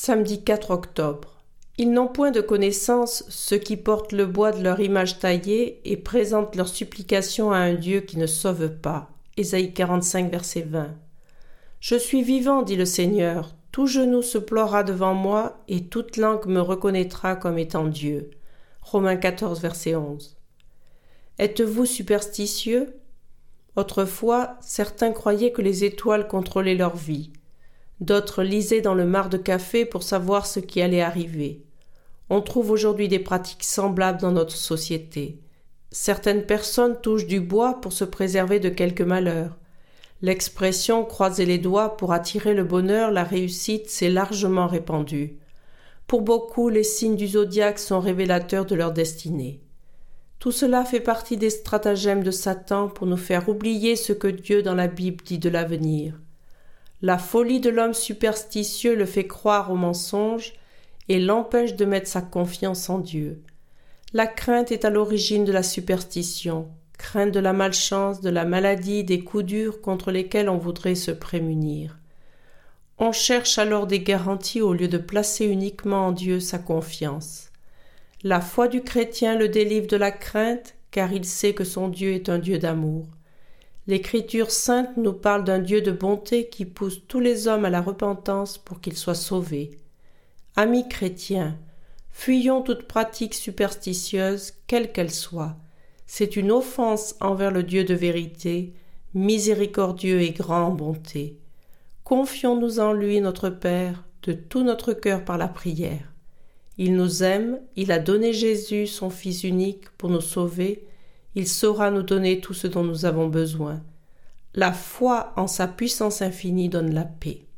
Samedi 4 octobre. Ils n'ont point de connaissance, ceux qui portent le bois de leur image taillée et présentent leurs supplications à un Dieu qui ne sauve pas. Ésaïe 45, verset 20. Je suis vivant, dit le Seigneur, tout genou se ploiera devant moi et toute langue me reconnaîtra comme étant Dieu. Romains 14, verset 11. Êtes-vous superstitieux? Autrefois, certains croyaient que les étoiles contrôlaient leur vie. D'autres lisaient dans le marc de café pour savoir ce qui allait arriver. On trouve aujourd'hui des pratiques semblables dans notre société. Certaines personnes touchent du bois pour se préserver de quelque malheur. L'expression « croiser les doigts pour attirer le bonheur, la réussite » s'est largement répandue. Pour beaucoup, les signes du zodiaque sont révélateurs de leur destinée. Tout cela fait partie des stratagèmes de Satan pour nous faire oublier ce que Dieu dans la Bible dit de l'avenir. La folie de l'homme superstitieux le fait croire au mensonge et l'empêche de mettre sa confiance en Dieu. La crainte est à l'origine de la superstition, crainte de la malchance, de la maladie, des coups durs contre lesquels on voudrait se prémunir. On cherche alors des garanties au lieu de placer uniquement en Dieu sa confiance. La foi du chrétien le délivre de la crainte, car il sait que son Dieu est un Dieu d'amour. L'Écriture sainte nous parle d'un Dieu de bonté qui pousse tous les hommes à la repentance pour qu'ils soient sauvés. Amis chrétiens, fuyons toute pratique superstitieuse, quelle qu'elle soit. C'est une offense envers le Dieu de vérité, miséricordieux et grand en bonté. Confions-nous en lui, notre Père, de tout notre cœur par la prière. Il nous aime, il a donné Jésus, son Fils unique, pour nous sauver. Il saura nous donner tout ce dont nous avons besoin. La foi en sa puissance infinie donne la paix.